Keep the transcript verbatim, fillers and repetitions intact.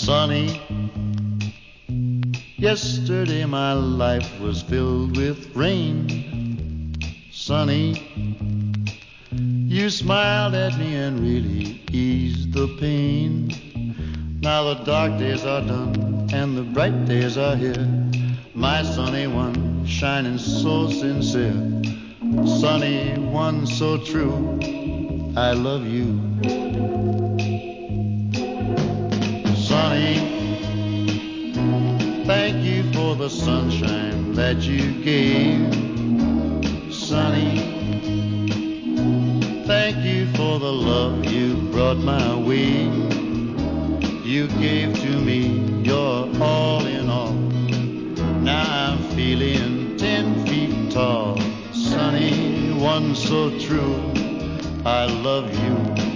Sunny, yesterday my life was filled with rain. Sunny, you smiled at me and really eased the pain. Now the dark days are done and the bright days are here. My sunny one, shining so sincere. Sunny one, so true, I love you. Sunny, thank you for the sunshine that you gave. Sunny, thank you for the love you brought my way. You gave to me your all in all. Now I'm feeling ten feet tall. Sunny one, so true, I love you.